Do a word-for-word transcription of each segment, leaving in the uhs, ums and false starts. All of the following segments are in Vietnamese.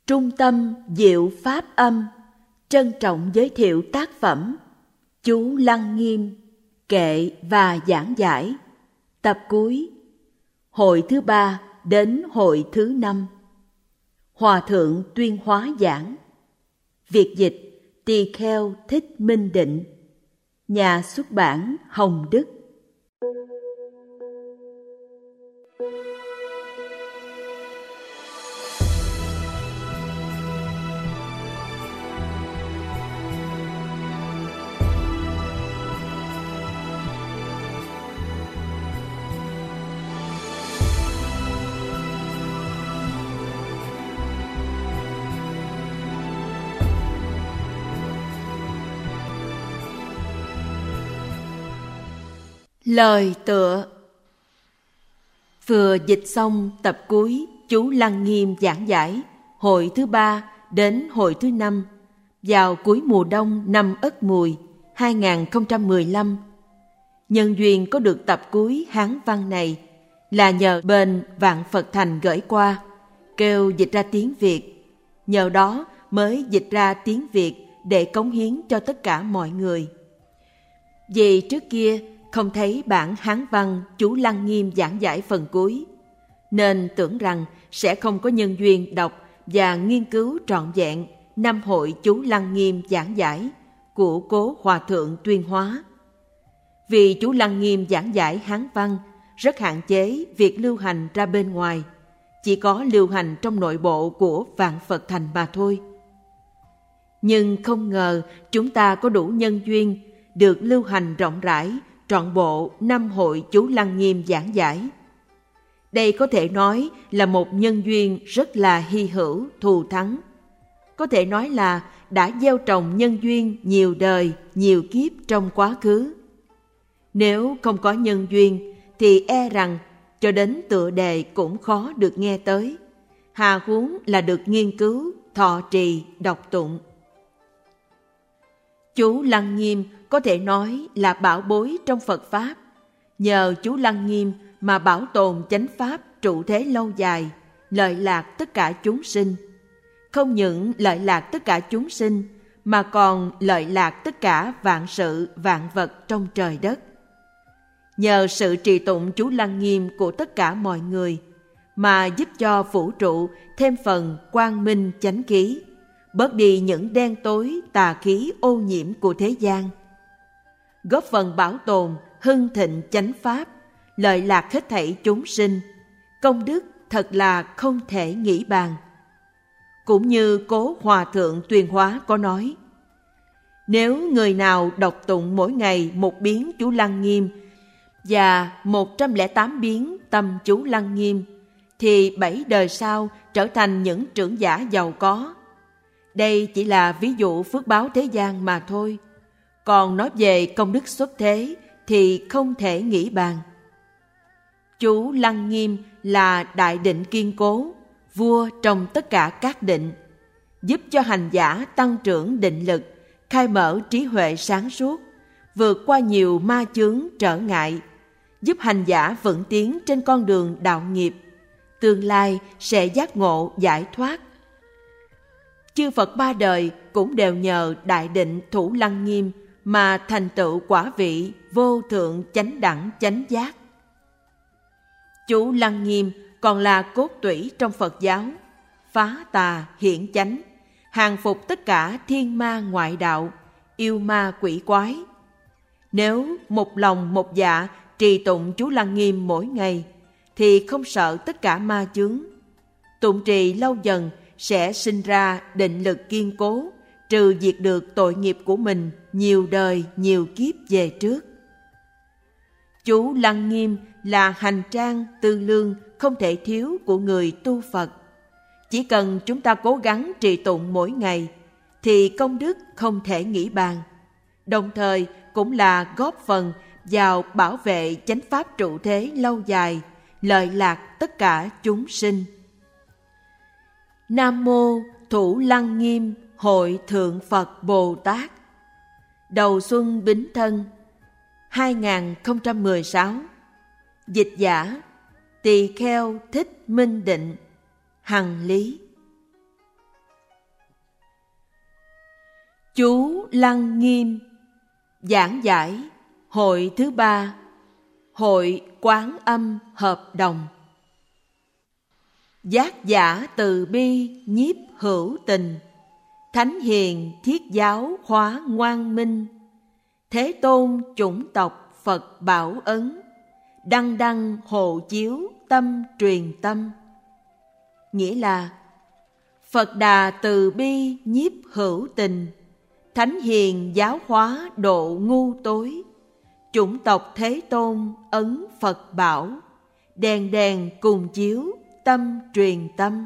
Trung tâm Diệu Pháp Âm trân trọng giới thiệu tác phẩm Chú Lăng Nghiêm, kệ và giảng giải, tập cuối, hội thứ ba đến hội thứ năm. Hòa thượng tuyên hóa giảng. Việt dịch Tỳ Kheo Thích Minh Định. Nhà xuất bản Hồng Đức. Lời tựa. Vừa dịch xong tập cuối chú Lăng Nghiêm giảng giải hội thứ ba đến hội thứ năm vào cuối mùa đông năm Ất Mùi hai nghìn không trăm mười lăm. Nhân duyên có được tập cuối Hán văn này là nhờ bên Vạn Phật Thành gửi qua, kêu dịch ra tiếng Việt. Nhờ đó mới dịch ra tiếng Việt để cống hiến cho tất cả mọi người. Vì trước kia không thấy bản Hán văn chú Lăng Nghiêm giảng giải phần cuối, nên tưởng rằng sẽ không có nhân duyên đọc và nghiên cứu trọn vẹn năm hội chú Lăng Nghiêm giảng giải của cố Hòa thượng tuyên hóa. Vì chú Lăng Nghiêm giảng giải Hán văn rất hạn chế việc lưu hành ra bên ngoài, chỉ có lưu hành trong nội bộ của Vạn Phật Thành mà thôi. Nhưng không ngờ chúng ta có đủ nhân duyên được lưu hành rộng rãi trọn bộ năm hội chú Lăng Nghiêm giảng giải. Đây có thể nói là một nhân duyên rất là hy hữu, thù thắng. Có thể nói là đã gieo trồng nhân duyên nhiều đời, nhiều kiếp trong quá khứ. Nếu không có nhân duyên thì e rằng cho đến tựa đề cũng khó được nghe tới, hà huống là được nghiên cứu, thọ trì, đọc tụng. Chú Lăng Nghiêm có thể nói là bảo bối trong Phật Pháp. Nhờ chú Lăng Nghiêm mà bảo tồn chánh Pháp trụ thế lâu dài, lợi lạc tất cả chúng sinh. Không những lợi lạc tất cả chúng sinh, mà còn lợi lạc tất cả vạn sự, vạn vật trong trời đất. Nhờ sự trì tụng chú Lăng Nghiêm của tất cả mọi người, mà giúp cho vũ trụ thêm phần quang minh chánh khí, bớt đi những đen tối tà khí ô nhiễm của thế gian, góp phần bảo tồn hưng thịnh chánh Pháp, lợi lạc hết thảy chúng sinh, công đức thật là không thể nghĩ bàn. Cũng như cố Hòa thượng tuyên hóa có nói, nếu người nào đọc tụng mỗi ngày một biến chú Lăng Nghiêm và một trăm lẻ tám biến tâm chú Lăng Nghiêm, thì bảy đời sau trở thành những trưởng giả giàu có. Đây chỉ là ví dụ phước báo thế gian mà thôi. Còn nói về công đức xuất thế thì không thể nghĩ bàn. Chú Lăng Nghiêm là đại định kiên cố, vua trong tất cả các định, giúp cho hành giả tăng trưởng định lực, khai mở trí huệ sáng suốt, vượt qua nhiều ma chướng trở ngại, giúp hành giả vững tiến trên con đường đạo nghiệp, tương lai sẽ giác ngộ giải thoát. Chư Phật ba đời cũng đều nhờ đại định thủ Lăng Nghiêm mà thành tựu quả vị vô thượng chánh đẳng chánh giác. Chú Lăng Nghiêm còn là cốt tủy trong Phật giáo, phá tà hiển chánh, hàng phục tất cả thiên ma ngoại đạo, yêu ma quỷ quái. Nếu một lòng một dạ trì tụng chú Lăng Nghiêm mỗi ngày, thì không sợ tất cả ma chướng. Tụng trì lâu dần sẽ sinh ra định lực kiên cố, trừ diệt được tội nghiệp của mình nhiều đời nhiều kiếp về trước. Chú Lăng Nghiêm là hành trang tư lương không thể thiếu của người tu Phật. Chỉ cần chúng ta cố gắng trì tụng mỗi ngày thì công đức không thể nghĩ bàn, đồng thời cũng là góp phần vào bảo vệ chánh Pháp trụ thế lâu dài, lợi lạc tất cả chúng sinh. Nam mô Thủ Lăng Nghiêm Hội Thượng Phật Bồ Tát. Đầu xuân Bính Thân hai nghìn không trăm mười sáu. Dịch giả Tỳ Kheo Thích Minh Định. Hằng Lý. Chú Lăng Nghiêm. Giảng giải hội thứ ba, Hội Quán Âm Hợp Đồng. Giác giả từ bi nhiếp hữu tình, thánh hiền thiết giáo hóa ngoan minh. Thế tôn chủng tộc Phật bảo ấn, đăng đăng hộ chiếu tâm truyền tâm. Nghĩa là Phật Đà từ bi nhiếp hữu tình, thánh hiền giáo hóa độ ngu tối. Chủng tộc Thế tôn ấn Phật bảo, đèn đèn cùng chiếu tâm truyền tâm.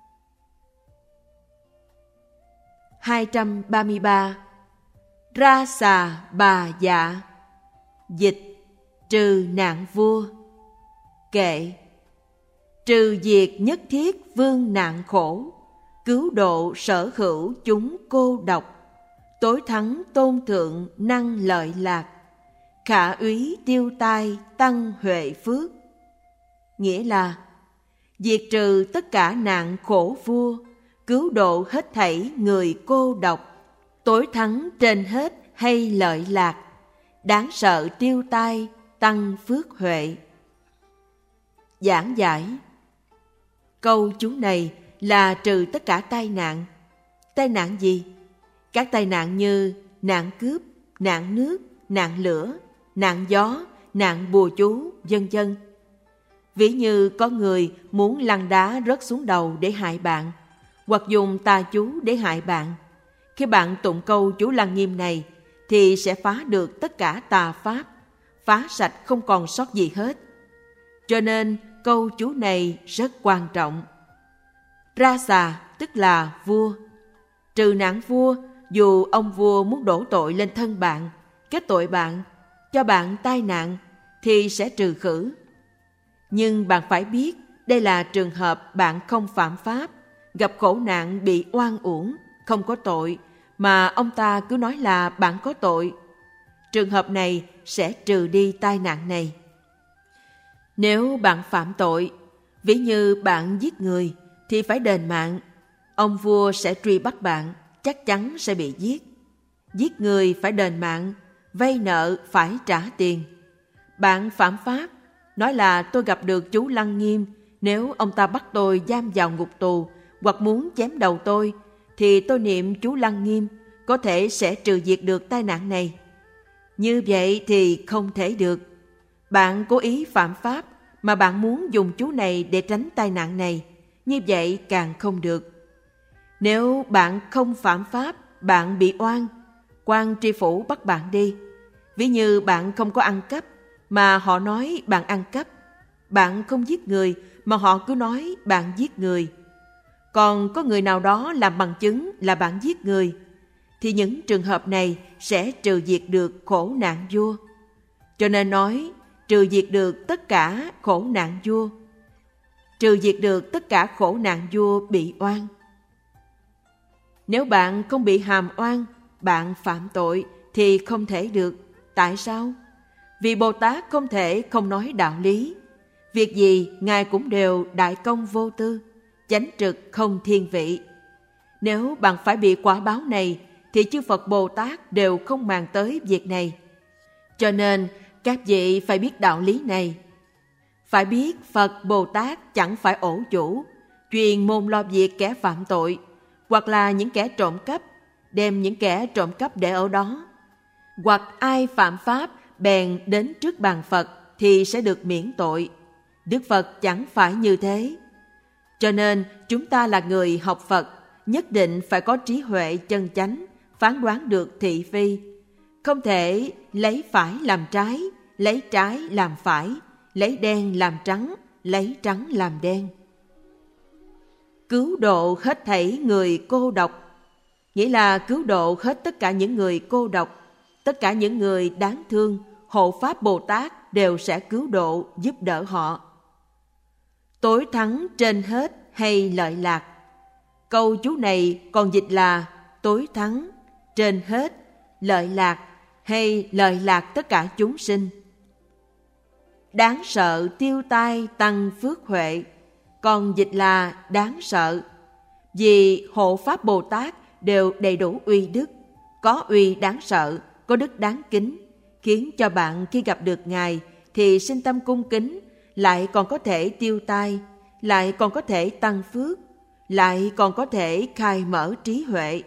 hai trăm ba mươi ba. Ra xà bà dạ. Dịch: trừ nạn vua. Kệ: trừ diệt nhất thiết vương nạn khổ, cứu độ sở hữu chúng cô độc. Tối thắng tôn thượng năng lợi lạc, khả úy tiêu tai tăng huệ phước. Nghĩa là diệt trừ tất cả nạn khổ vua, cứu độ hết thảy người cô độc, tối thắng trên hết hay lợi lạc, đáng sợ tiêu tai tăng phước huệ. Giảng giải: câu chú này là trừ tất cả tai nạn. Tai nạn gì? Các tai nạn như nạn cướp, nạn nước, nạn lửa, nạn gió, nạn bùa chú, vân vân. Ví như có người muốn lăn đá rớt xuống đầu để hại bạn, hoặc dùng tà chú để hại bạn. Khi bạn tụng câu chú Lăng Nghiêm này thì sẽ phá được tất cả tà pháp, phá sạch không còn sót gì hết. Cho nên câu chú này rất quan trọng. Ra xà tức là vua. Trừ nạn vua, dù ông vua muốn đổ tội lên thân bạn, kết tội bạn, cho bạn tai nạn, thì sẽ trừ khử. Nhưng bạn phải biết đây là trường hợp bạn không phạm pháp, gặp khổ nạn bị oan uổng, không có tội, mà ông ta cứ nói là bạn có tội. Trường hợp này sẽ trừ đi tai nạn này. Nếu bạn phạm tội, ví như bạn giết người, thì phải đền mạng. Ông vua sẽ truy bắt bạn, chắc chắn sẽ bị giết. Giết người phải đền mạng, vay nợ phải trả tiền. Bạn phạm pháp, nói là tôi gặp được chú Lăng Nghiêm, nếu ông ta bắt tôi giam vào ngục tù hoặc muốn chém đầu tôi, thì tôi niệm chú Lăng Nghiêm, có thể sẽ trừ diệt được tai nạn này. Như vậy thì không thể được. Bạn cố ý phạm pháp mà bạn muốn dùng chú này để tránh tai nạn này, như vậy càng không được. Nếu bạn không phạm pháp, bạn bị oan, quan tri phủ bắt bạn đi. Ví như bạn không có ăn cắp, mà họ nói bạn ăn cắp. Bạn không giết người, mà họ cứ nói bạn giết người. Còn có người nào đó làm bằng chứng là bạn giết người, thì những trường hợp này sẽ trừ diệt được khổ nạn vua. Cho nên nói, trừ diệt được tất cả khổ nạn vua. Trừ diệt được tất cả khổ nạn vua bị oan. Nếu bạn không bị hàm oan, bạn phạm tội thì không thể được. Tại sao? Vì Bồ Tát không thể không nói đạo lý. Việc gì Ngài cũng đều đại công vô tư, chánh trực không thiên vị. Nếu bạn phải bị quả báo này, thì chư Phật Bồ Tát đều không màng tới việc này. Cho nên các vị phải biết đạo lý này. Phải biết Phật Bồ Tát chẳng phải ổ chủ, chuyên môn lo việc kẻ phạm tội, hoặc là những kẻ trộm cắp, đem những kẻ trộm cắp để ở đó. Hoặc ai phạm pháp bèn đến trước bàn Phật thì sẽ được miễn tội. Đức Phật chẳng phải như thế. Cho nên chúng ta là người học Phật, nhất định phải có trí huệ chân chánh, phán đoán được thị phi. Không thể lấy phải làm trái, lấy trái làm phải, lấy đen làm trắng, lấy trắng làm đen. Cứu độ hết thảy người cô độc, nghĩa là cứu độ hết tất cả những người cô độc, tất cả những người đáng thương, hộ pháp Bồ Tát đều sẽ cứu độ, giúp đỡ họ. Tối thắng trên hết hay lợi lạc. Câu chú này còn dịch là tối thắng, trên hết, lợi lạc hay lợi lạc tất cả chúng sinh. Đáng sợ tiêu tai tăng phước huệ, còn dịch là đáng sợ. Vì hộ pháp Bồ Tát đều đầy đủ uy đức, có uy đáng sợ, có đức đáng kính, khiến cho bạn khi gặp được Ngài thì sinh tâm cung kính, lại còn có thể tiêu tai, lại còn có thể tăng phước, lại còn có thể khai mở trí huệ.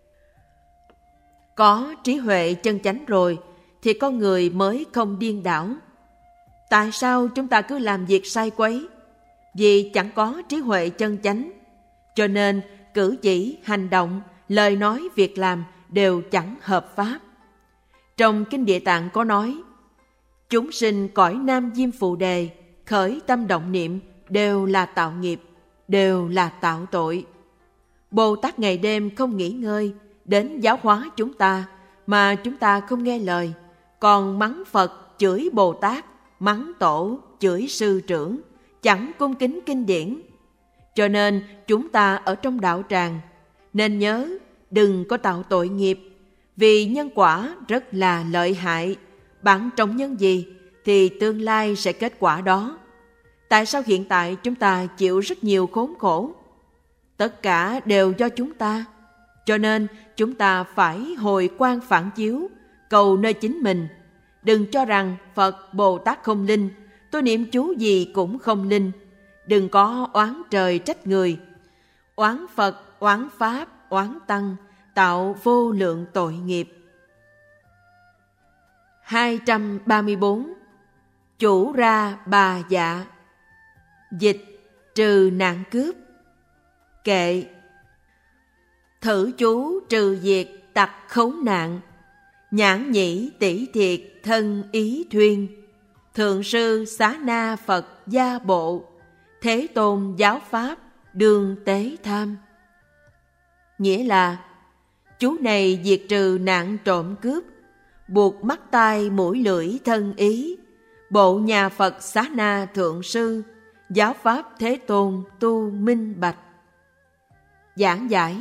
Có trí huệ chân chánh rồi thì con người mới không điên đảo. Tại sao chúng ta cứ làm việc sai quấy? Vì chẳng có trí huệ chân chánh, cho nên cử chỉ, hành động, lời nói, việc làm đều chẳng hợp pháp. Trong Kinh Địa Tạng có nói, chúng sinh cõi Nam Diêm Phù Đề khởi tâm động niệm đều là tạo nghiệp, đều là tạo tội. Bồ Tát ngày đêm không nghỉ ngơi đến giáo hóa chúng ta, mà chúng ta không nghe lời, còn mắng Phật, chửi Bồ Tát, mắng Tổ, chửi Sư Trưởng, chẳng cung kính kinh điển. Cho nên chúng ta ở trong đạo tràng nên nhớ đừng có tạo tội nghiệp, vì nhân quả rất là lợi hại. Bạn trồng nhân gì thì tương lai sẽ kết quả đó. Tại sao hiện tại chúng ta chịu rất nhiều khốn khổ? Tất cả đều do chúng ta. Cho nên chúng ta phải hồi quang phản chiếu, cầu nơi chính mình. Đừng cho rằng Phật, Bồ Tát không linh, tôi niệm chú gì cũng không linh. Đừng có oán trời trách người. Oán Phật, oán Pháp, oán Tăng, tạo vô lượng tội nghiệp. hai trăm ba mươi bốn. Chủ ra bà dạ. Dịch: trừ nạn cướp. Kệ: thử chú trừ diệt tặc khấu nạn, nhãn nhĩ tỷ thiệt thân ý thuyên, thượng sư xá na Phật gia bộ, thế tôn giáo pháp đương tế tham. Nghĩa là chú này diệt trừ nạn trộm cướp, buộc mắt tai mũi lưỡi thân ý, bộ nhà Phật xá na thượng sư, giáo pháp thế tôn tu minh bạch. Giảng giải: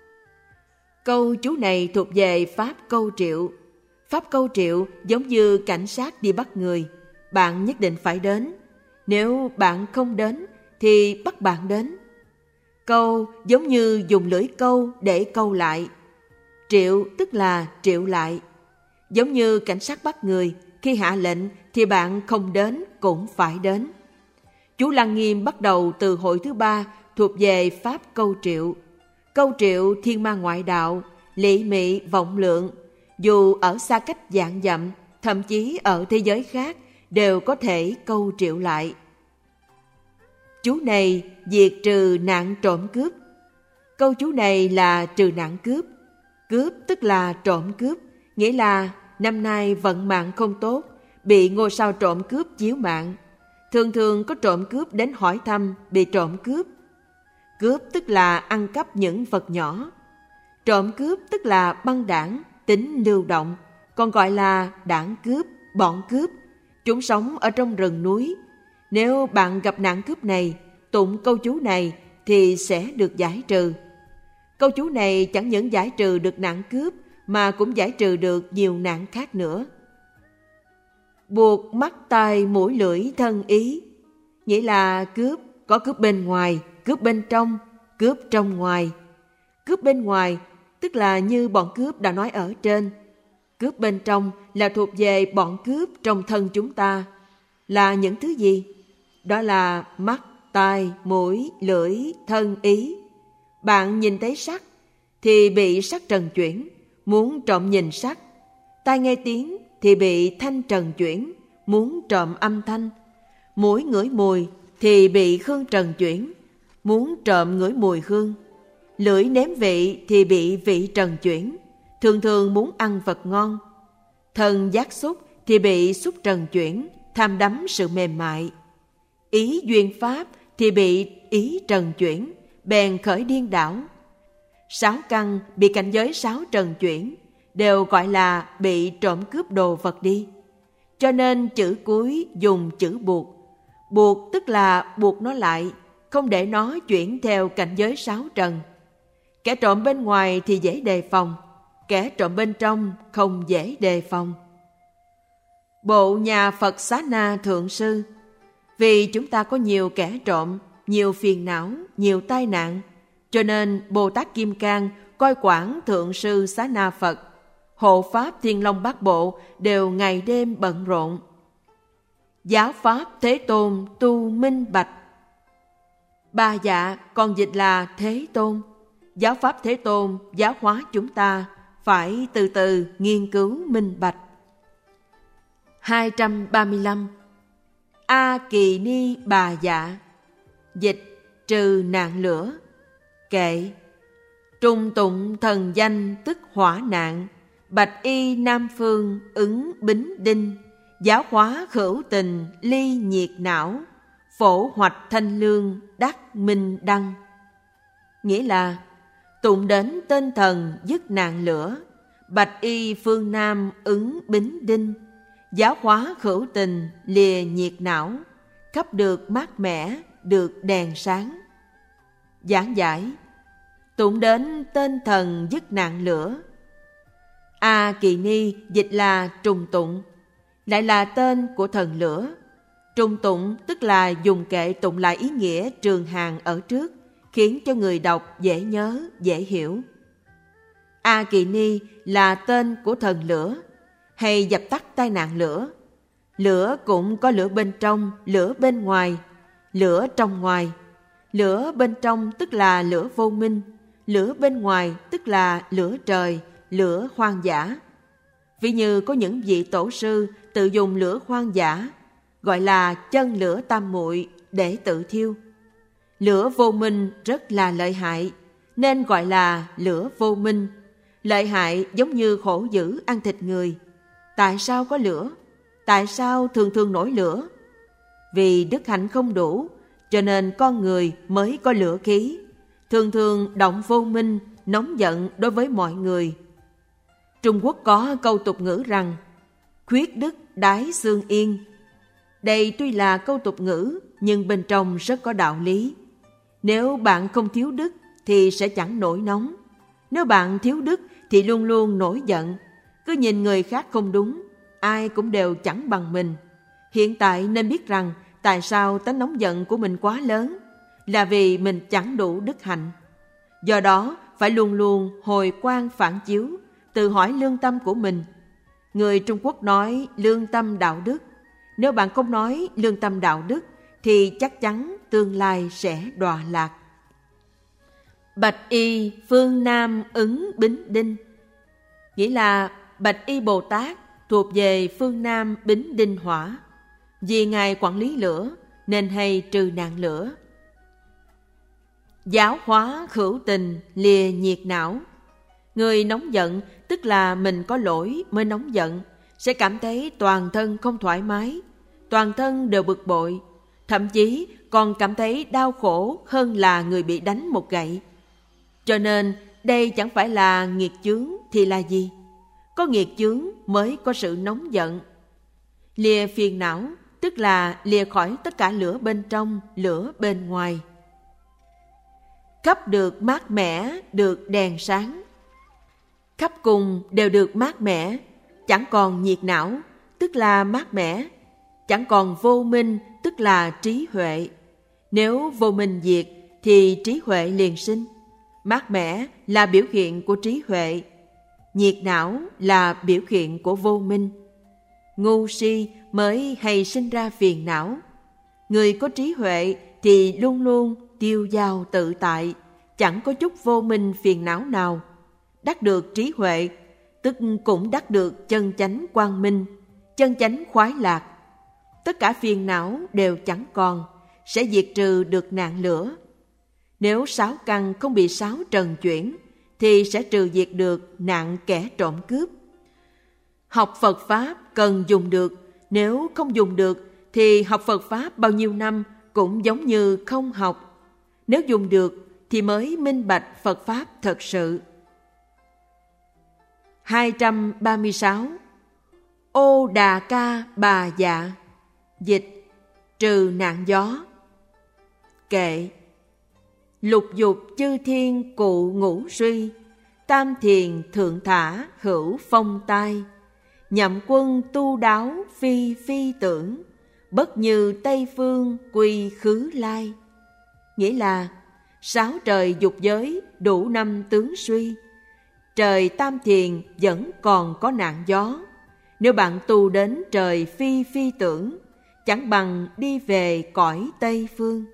câu chú này thuộc về pháp câu triệu. Pháp câu triệu giống như cảnh sát đi bắt người, bạn nhất định phải đến. Nếu bạn không đến thì bắt bạn đến. Câu giống như dùng lưỡi câu để câu lại. Triệu tức là triệu lại. Giống như cảnh sát bắt người, khi hạ lệnh thì bạn không đến cũng phải đến. Chú Lăng Nghiêm bắt đầu từ hội thứ ba thuộc về pháp câu triệu. Câu triệu thiên ma ngoại đạo, lị mị vọng lượng, dù ở xa cách vạn dặm, thậm chí ở thế giới khác đều có thể câu triệu lại. Chú này diệt trừ nạn trộm cướp. Câu chú này là trừ nạn cướp. Cướp tức là trộm cướp, nghĩa là năm nay vận mạng không tốt, bị ngôi sao trộm cướp chiếu mạng. Thường thường có trộm cướp đến hỏi thăm bị trộm cướp. Cướp tức là ăn cắp những vật nhỏ. Trộm cướp tức là băng đảng, tính lưu động, còn gọi là đảng cướp, bọn cướp. Chúng sống ở trong rừng núi. Nếu bạn gặp nạn cướp này, tụng câu chú này thì sẽ được giải trừ. Câu chú này chẳng những giải trừ được nạn cướp mà cũng giải trừ được nhiều nạn khác nữa. Buộc mắt tai mũi lưỡi thân ý, nghĩa là cướp có cướp bên ngoài, cướp bên trong, cướp trong ngoài. Cướp bên ngoài tức là như bọn cướp đã nói ở trên. Cướp bên trong là thuộc về bọn cướp trong thân chúng ta. Là những thứ gì? Đó là mắt, tai, mũi, lưỡi, thân, ý. Bạn nhìn thấy sắc thì bị sắc trần chuyển, muốn trộm nhìn sắc. Tai nghe tiếng thì bị thanh trần chuyển, muốn trộm âm thanh. Mũi ngửi mùi thì bị hương trần chuyển, muốn trộm ngửi mùi hương. Lưỡi nếm vị thì bị vị trần chuyển, thường thường muốn ăn vật ngon. Thân giác xúc thì bị xúc trần chuyển, tham đắm sự mềm mại. Ý duyên pháp thì bị ý trần chuyển, bèn khởi điên đảo. Sáu căn bị cảnh giới sáu trần chuyển, đều gọi là bị trộm cướp đồ vật đi. Cho nên chữ cuối dùng chữ buộc. Buộc tức là buộc nó lại, không để nó chuyển theo cảnh giới sáu trần. Kẻ trộm bên ngoài thì dễ đề phòng, kẻ trộm bên trong không dễ đề phòng. Bộ nhà Phật Xá Na Thượng Sư. Vì chúng ta có nhiều kẻ trộm, nhiều phiền não, nhiều tai nạn, cho nên Bồ Tát Kim Cang coi quản Thượng Sư Xá Na Phật. hộ pháp Thiên Long Bát Bộ đều ngày đêm bận rộn. Giáo pháp Thế Tôn tu minh bạch. Ba dạ còn dịch là Thế Tôn. Giáo pháp Thế Tôn giáo hóa chúng ta phải từ từ nghiên cứu minh bạch. hai trăm ba mươi lăm. A Kỳ Ni Bà Dạ. Dịch trừ nạn lửa. Kệ. Trung tụng thần danh tức hỏa nạn, bạch y nam phương ứng bính đinh, giáo hóa khửu tình ly nhiệt não, phổ hoạch thanh lương đắc minh đăng. Nghĩa là tụng đến tên thần dứt nạn lửa, bạch y phương nam ứng bính đinh, giáo hóa khửu tình lìa nhiệt não, khắp được mát mẻ, được đèn sáng. Giảng giải: tụng đến tên thần dứt nạn lửa. A Kỳ Ni dịch là trùng tụng, lại là tên của thần lửa. Trùng tụng tức là dùng kệ tụng lại ý nghĩa trường hàng ở trước, khiến cho người đọc dễ nhớ, dễ hiểu. A Kỳ Ni là tên của thần lửa, hay dập tắt tai nạn lửa. Lửa cũng có lửa bên trong, lửa bên ngoài, lửa trong ngoài. Lửa bên trong tức là lửa vô minh, lửa bên ngoài tức là lửa trời, lửa hoang dã. Ví như có những vị tổ sư tự dùng lửa hoang dã, gọi là chân lửa tam muội, để tự thiêu. Lửa vô minh rất là lợi hại, nên gọi là lửa vô minh. Lợi hại giống như hổ dữ ăn thịt người. Tại sao có lửa? Tại sao thường thường nổi lửa? Vì đức hạnh không đủ, cho nên con người mới có lửa khí, thường thường động vô minh, nóng giận đối với mọi người. Trung Quốc có câu tục ngữ rằng khuyết đức đái xương yên. Đây tuy là câu tục ngữ, nhưng bên trong rất có đạo lý. Nếu bạn không thiếu đức thì sẽ chẳng nổi nóng. Nếu bạn thiếu đức thì luôn luôn nổi giận. Cứ nhìn người khác không đúng, ai cũng đều chẳng bằng mình. Hiện tại nên biết rằng tại sao tánh nóng giận của mình quá lớn, là vì mình chẳng đủ đức hạnh. Do đó phải luôn luôn hồi quang phản chiếu, tự hỏi lương tâm của mình. Người Trung Quốc nói lương tâm đạo đức. Nếu bạn không nói lương tâm đạo đức thì chắc chắn tương lai sẽ đọa lạc. Bạch y phương nam ứng bính đinh, nghĩa là Bạch y Bồ Tát thuộc về phương nam bính đinh hỏa. Vì Ngài quản lý lửa nên hay trừ nạn lửa. Giáo hóa khửu tình lìa nhiệt não. Người nóng giận tức là mình có lỗi mới nóng giận, sẽ cảm thấy toàn thân không thoải mái, toàn thân đều bực bội, thậm chí còn cảm thấy đau khổ hơn là người bị đánh một gậy. Cho nên đây chẳng phải là nghiệt chướng thì là gì? Có nghiệt chướng mới có sự nóng giận. Lìa phiền não tức là lìa khỏi tất cả lửa bên trong, lửa bên ngoài. Khắp được mát mẻ, được đèn sáng. Khắp cùng đều được mát mẻ, chẳng còn nhiệt não, tức là mát mẻ. Chẳng còn vô minh, tức là trí huệ. Nếu vô minh diệt thì trí huệ liền sinh. Mát mẻ là biểu hiện của trí huệ, nhiệt não là biểu hiện của vô minh. Ngu si mới hay sinh ra phiền não. Người có trí huệ thì luôn luôn tiêu dao tự tại, chẳng có chút vô minh phiền não nào. Đắc được trí huệ, tức cũng đắc được chân chánh quang minh, chân chánh khoái lạc. Tất cả phiền não đều chẳng còn, sẽ diệt trừ được nạn lửa. Nếu sáu căn không bị sáu trần chuyển, thì sẽ trừ diệt được nạn kẻ trộm cướp. Học Phật Pháp cần dùng được, nếu không dùng được thì học Phật Pháp bao nhiêu năm cũng giống như không học. Nếu dùng được thì mới minh bạch Phật Pháp thật sự. hai trăm ba mươi sáu. Ô Đà Ca Bà Dạ. Dịch trừ nạn gió. Kệ. Lục dục chư thiên cụ ngũ suy, tam thiền thượng thả hữu phong tai. Nhậm quân tu đáo phi phi tưởng, bất như Tây phương quy khứ lai. Nghĩa là sáu trời dục giới đủ năm tướng suy. trời tam thiền vẫn còn có nạn gió. Nếu bạn tu đến trời phi phi tưởng, chẳng bằng đi về cõi Tây Phương.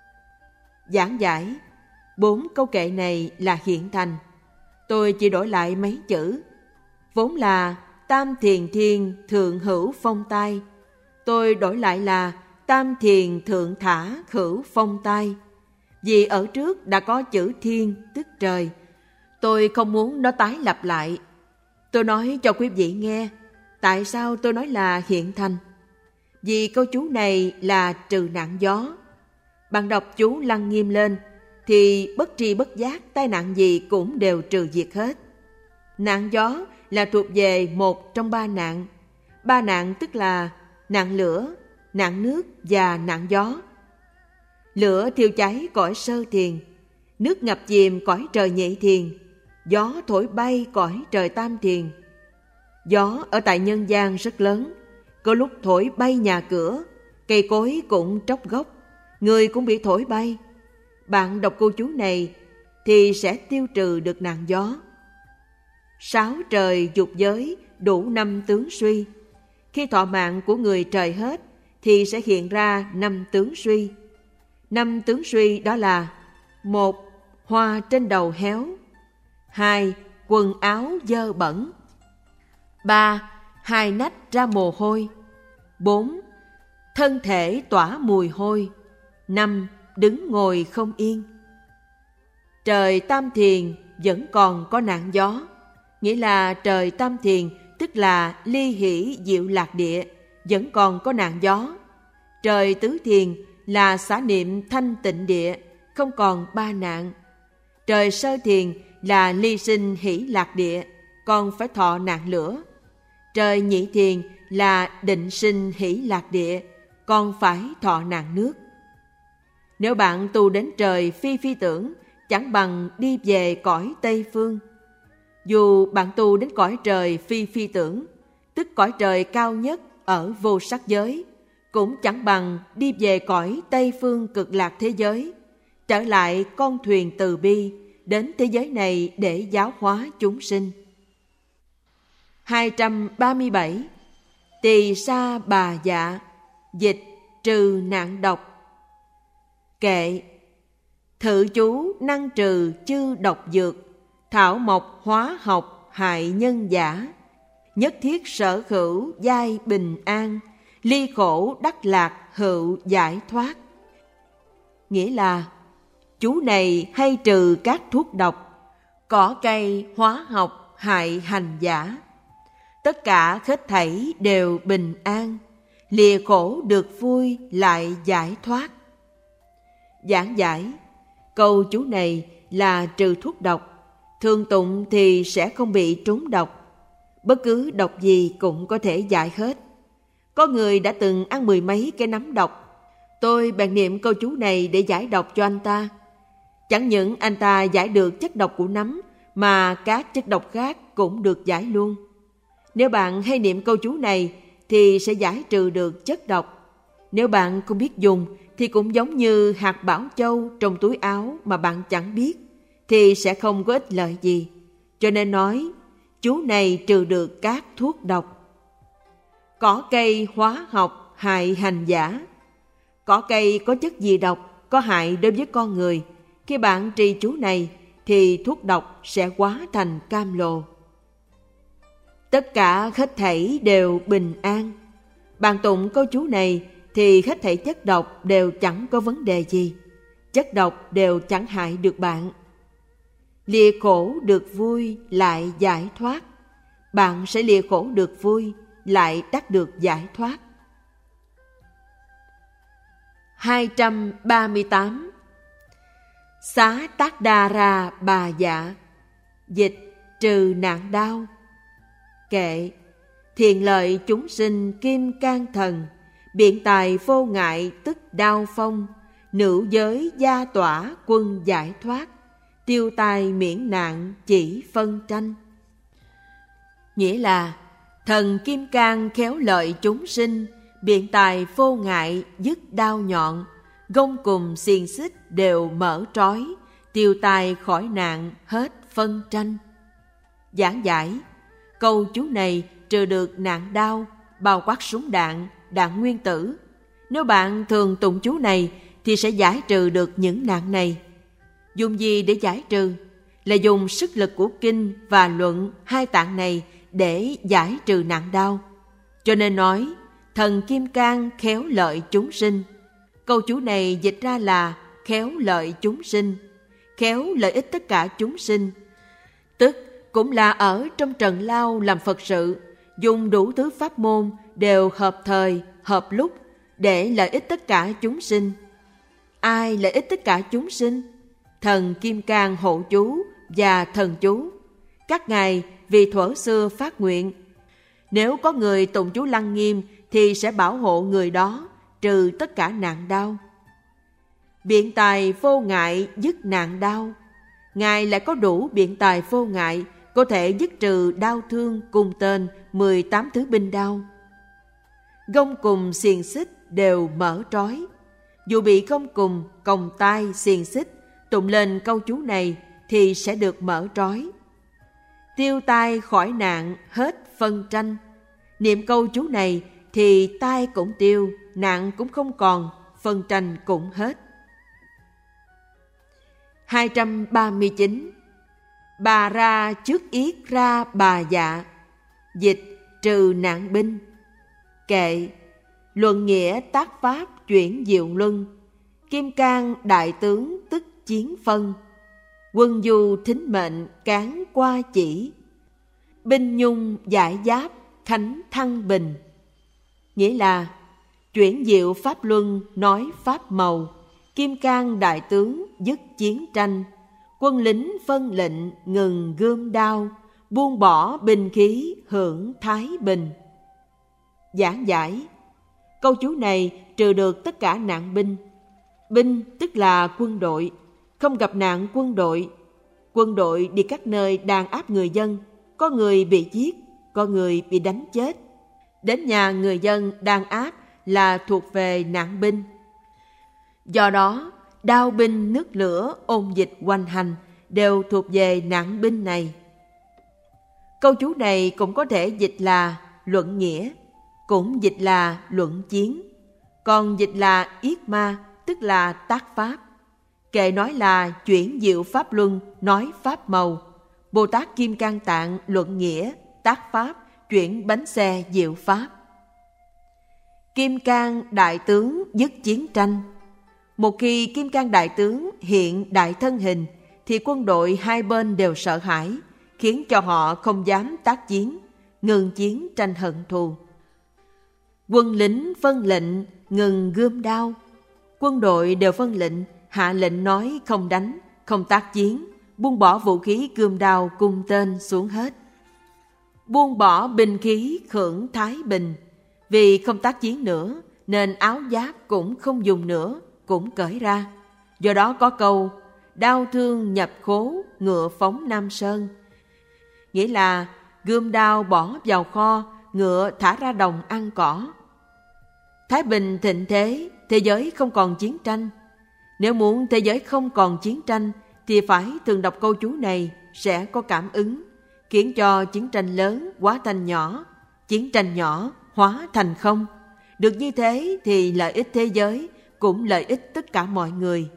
Giảng giải, bốn câu kệ này là hiện thành. Tôi chỉ đổi lại mấy chữ. Vốn là tam thiền thiên thượng hữu phong tai. Tôi đổi lại là tam thiền thượng thả hữu phong tai. Vì ở trước đã có chữ thiên tức trời. Tôi không muốn nó tái lặp lại. Tôi nói cho quý vị nghe, tại sao tôi nói là hiện thành? Vì câu chú này là trừ nạn gió. Bạn đọc chú Lăng Nghiêm lên, thì bất tri bất giác tai nạn gì cũng đều trừ diệt hết. Nạn gió là thuộc về một trong ba nạn. Ba nạn tức là nạn lửa, nạn nước và nạn gió. Lửa thiêu cháy cõi sơ thiền, nước ngập chìm cõi trời nhị thiền, gió thổi bay cõi trời tam thiền. Gió ở tại nhân gian rất lớn, có lúc thổi bay nhà cửa, cây cối cũng tróc gốc, người cũng bị thổi bay. Bạn đọc câu chú này thì sẽ tiêu trừ được nạn gió. Sáu trời dục giới đủ năm tướng suy. Khi thọ mạng của người trời hết thì sẽ hiện ra năm tướng suy. Năm tướng suy đó là: một, hoa trên đầu héo; hai, quần áo dơ bẩn; ba, hai nách ra mồ hôi; bốn, thân thể tỏa mùi hôi; năm, đứng ngồi không yên. Trời tam thiền vẫn còn có nạn gió, nghĩa là trời tam thiền tức là ly hỷ diệu lạc địa vẫn còn có nạn gió. Trời tứ thiền là xả niệm thanh tịnh địa, không còn ba nạn. Trời sơ thiền là ly sinh hỷ lạc địa, còn phải thọ nạn lửa. Trời nhị thiền là định sinh hỷ lạc địa, còn phải thọ nạn nước. Nếu bạn tu đến trời phi phi tưởng, chẳng bằng đi về cõi Tây Phương. Dù bạn tu đến cõi trời phi phi tưởng, tức cõi trời cao nhất ở vô sắc giới, cũng chẳng bằng đi về cõi Tây Phương cực lạc thế giới, trở lại con thuyền từ bi, đến thế giới này để giáo hóa chúng sinh. hai trăm ba mươi bảy. Tỳ sa bà dạ, dịch trừ nạn độc. Kệ: thự chú năng trừ chư độc dược, thảo mộc hóa học hại nhân giả, nhất thiết sở hữu giai bình an, ly khổ đắc lạc hữu giải thoát. Nghĩa là chú này hay trừ các thuốc độc, cỏ cây hóa học hại hành giả. Tất cả hết thảy đều bình an, lìa khổ được vui lại giải thoát. Giảng giải, câu chú này là trừ thuốc độc. Thường tụng thì sẽ không bị trúng độc. Bất cứ độc gì cũng có thể giải hết. Có người đã từng ăn mười mấy cái nấm độc. Tôi bèn niệm câu chú này để giải độc cho anh ta. Chẳng những anh ta giải được chất độc của nấm, mà các chất độc khác cũng được giải luôn. Nếu bạn hay niệm câu chú này thì sẽ giải trừ được chất độc. Nếu bạn không biết dùng thì cũng giống như hạt bảo châu trong túi áo mà bạn chẳng biết, thì sẽ không có ích lợi gì. Cho nên nói, chú này trừ được các thuốc độc. Cỏ cây hóa học hại hành giả. Cỏ cây có chất gì độc, có hại đối với con người. Khi bạn trì chú này thì thuốc độc sẽ hóa thành cam lồ. Tất cả hết thảy đều bình an. Bạn tụng câu chú này thì hết thảy chất độc đều chẳng có vấn đề gì. Chất độc đều chẳng hại được bạn. Lìa khổ được vui lại giải thoát. Bạn sẽ lìa khổ được vui lại đắc được giải thoát. hai trăm ba mươi tám. Xá tác đà ra bà dạ, dịch trừ nạn đau. Kệ: thiện lợi chúng sinh kim can thần, biện tài vô ngại tức đao phong, nữ giới gia tỏa quân giải thoát, tiêu tai miễn nạn chỉ phân tranh. Nghĩa là thần kim cang khéo lợi chúng sinh, biện tài vô ngại dứt đao nhọn, gông cùng xiềng xích đều mở trói, tiêu tai khỏi nạn hết phân tranh. Giảng giải, câu chú này trừ được nạn đau, bao quát súng đạn, đạn nguyên tử. Nếu bạn thường tụng chú này thì sẽ giải trừ được những nạn này. Dùng gì để giải trừ? Là dùng sức lực của kinh và luận hai tạng này để giải trừ nạn đau. Cho nên nói, thần Kim Cang khéo lợi chúng sinh. Câu chú này dịch ra là khéo lợi chúng sinh, khéo lợi ích tất cả chúng sinh. Tức cũng là ở trong trần lao làm Phật sự, dùng đủ thứ pháp môn đều hợp thời, hợp lúc để lợi ích tất cả chúng sinh. Ai lợi ích tất cả chúng sinh? Thần Kim Cang hộ chú và thần chú. Các ngài vì thuở xưa phát nguyện, nếu có người tụng chú Lăng Nghiêm thì sẽ bảo hộ người đó, trừ tất cả nạn đau. Biện tài vô ngại dứt nạn đau. Ngài lại có đủ biện tài vô ngại, có thể dứt trừ đau thương cùng tên mười tám thứ binh đau. Gông cùng xiềng xích đều mở trói. Dù bị gông cùng, còng tay, xiềng xích, tụng lên câu chú này thì sẽ được mở trói. Tiêu tai khỏi nạn hết phân tranh. Niệm câu chú này thì tai cũng tiêu, nạn cũng không còn, phân tranh cũng hết. hai trăm ba mươi chín. Bà ra trước yết ra bà dạ. Dịch trừ nạn binh. Kệ. Luận nghĩa tác pháp chuyển diệu luân. Kim Cang đại tướng tức chiến phân. Quân du thính mệnh cán qua chỉ. Binh nhung giải giáp khánh thăng bình. Nghĩa là chuyển diệu pháp luân nói pháp màu. Kim Cang đại tướng dứt chiến tranh. Quân lính phân lệnh ngừng gươm đao. Buông bỏ binh khí hưởng thái bình. Giảng giải, câu chú này trừ được tất cả nạn binh. Binh tức là quân đội, không gặp nạn quân đội. Quân đội đi các nơi đàn áp người dân, có người bị giết, có người bị đánh chết. Đến nhà người dân đàn áp là thuộc về nạn binh. Do đó, đao binh nước lửa ôn dịch hoành hành đều thuộc về nạn binh này. Câu chú này cũng có thể dịch là luận nghĩa, cũng dịch là luận chiến, còn dịch là yết ma, tức là tác pháp. Kệ nói là chuyển diệu pháp luân, nói pháp màu. Bồ Tát Kim Cang Tạng luận nghĩa, tác pháp, chuyển bánh xe diệu pháp. Kim Cang đại tướng dứt chiến tranh. Một khi Kim Cang đại tướng hiện đại thân hình thì quân đội hai bên đều sợ hãi, khiến cho họ không dám tác chiến, ngừng chiến tranh hận thù. Quân lính phân lệnh ngừng gươm đao. Quân đội đều phân lệnh, hạ lệnh nói không đánh, không tác chiến, buông bỏ vũ khí gươm đao cung tên xuống hết. Buông bỏ binh khí hưởng thái bình. Vì không tác chiến nữa nên áo giáp cũng không dùng nữa, cũng cởi ra. Do đó có câu đao thương nhập khố, ngựa phóng Nam Sơn. Nghĩa là gươm đao bỏ vào kho, ngựa thả ra đồng ăn cỏ. Thái bình thịnh thế, thế giới không còn chiến tranh. Nếu muốn thế giới không còn chiến tranh thì phải thường đọc câu chú này, sẽ có cảm ứng, khiến cho chiến tranh lớn hóa thành nhỏ, chiến tranh nhỏ hóa thành không. Được như thế thì lợi ích thế giới cũng lợi ích tất cả mọi người.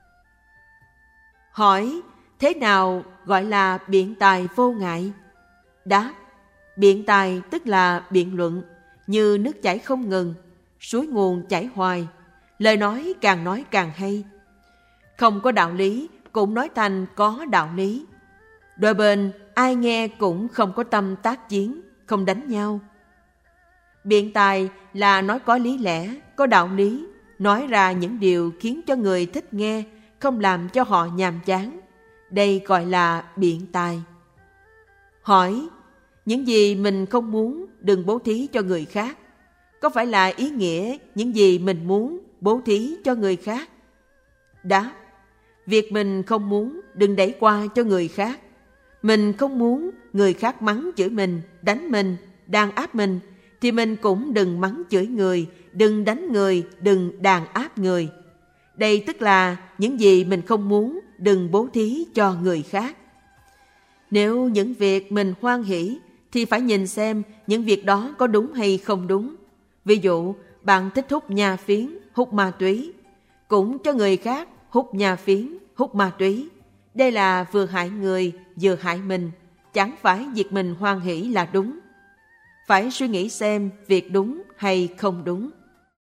Hỏi, thế nào gọi là biện tài vô ngại? Đáp, biện tài tức là biện luận, như nước chảy không ngừng, suối nguồn chảy hoài, lời nói càng nói càng hay. Không có đạo lý cũng nói thành có đạo lý. Đôi bên ai nghe cũng không có tâm tác chiến, không đánh nhau. Biện tài là nói có lý lẽ, có đạo lý, nói ra những điều khiến cho người thích nghe, không làm cho họ nhàm chán. Đây gọi là biện tài. Hỏi, những gì mình không muốn đừng bố thí cho người khác. Có phải là ý nghĩa những gì mình muốn bố thí cho người khác? Đáp, việc mình không muốn đừng đẩy qua cho người khác. Mình không muốn người khác mắng chửi mình, đánh mình, đàn áp mình, thì mình cũng đừng mắng chửi người, đừng đánh người, đừng đàn áp người. Đây tức là những gì mình không muốn đừng bố thí cho người khác. Nếu những việc mình hoan hỷ thì phải nhìn xem những việc đó có đúng hay không đúng. Ví dụ, bạn thích hút nha phiến, hút ma túy, cũng cho người khác hút nha phiến, hút ma túy. Đây là vừa hại người, vừa hại mình. Chẳng phải việc mình hoan hỷ là đúng. Phải suy nghĩ xem việc đúng hay không đúng.